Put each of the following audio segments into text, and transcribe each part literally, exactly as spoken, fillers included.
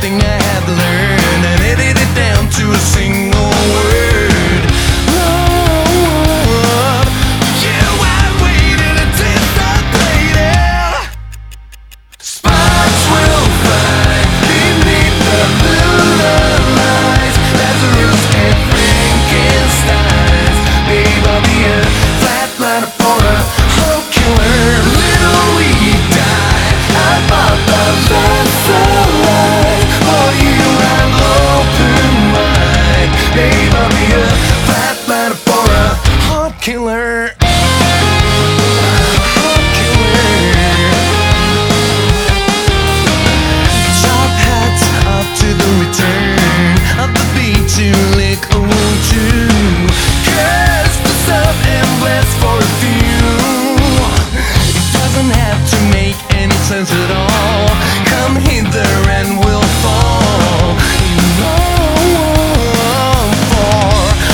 everything I had learned and edit it down to a single word. Love, you have waited until I played it. Sparks will fly beneath the lunar lights. Lazarus and Frankenstein's. Babe, I'll be a flatliner for a whole killer. Little we die. I bought the lesser life. For you I'm open wide. Babe, I'll be a flatliner for a heart killer. Heart killer. Top hats up to the return of the beat to lick O two. Curse the sub and bless for a few. It doesn't have to make any sense at all. Come hither and we'll fall in love for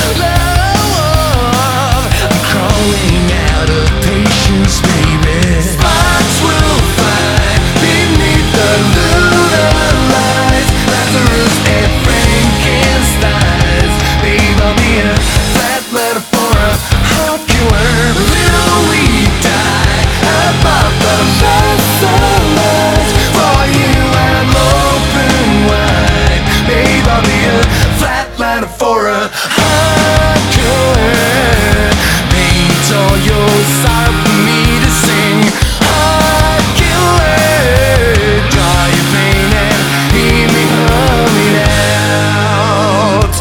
love. I'm crawling out of patience, baby. Sparks will fly beneath the lunar lights. Lazarus and Frankenstein's. Babe, I'll be a flatliner for a heart killer. Little we die. Above the lesser lights. For you I'm open wide. Babe, I'll be a flatliner for a heart killer. Paint all your sorrow for me to sing. Heart killer. Draw your pain and hear me humming out.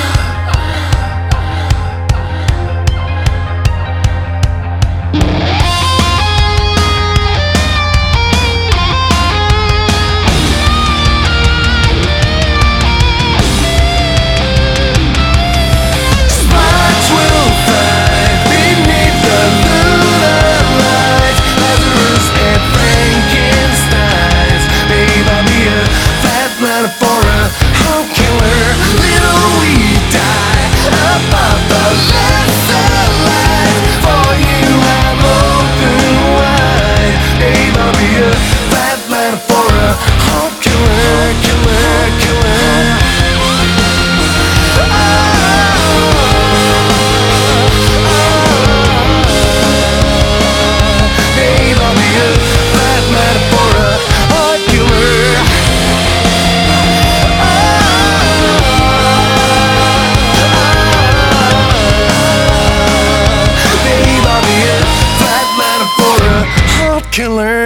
Sparks will fly beneath the lunar lights. Lazarus and Frankenstein's. Babe, I'll be a flatliner for a heart killer. Little we die above the lesser lights. For you I'm open wide. Babe, I'll be a flatliner for a heart killer, killer, killer. Babe, I'll be a flatliner for a heart killer. Babe, I'll be a flatliner for a heart killer.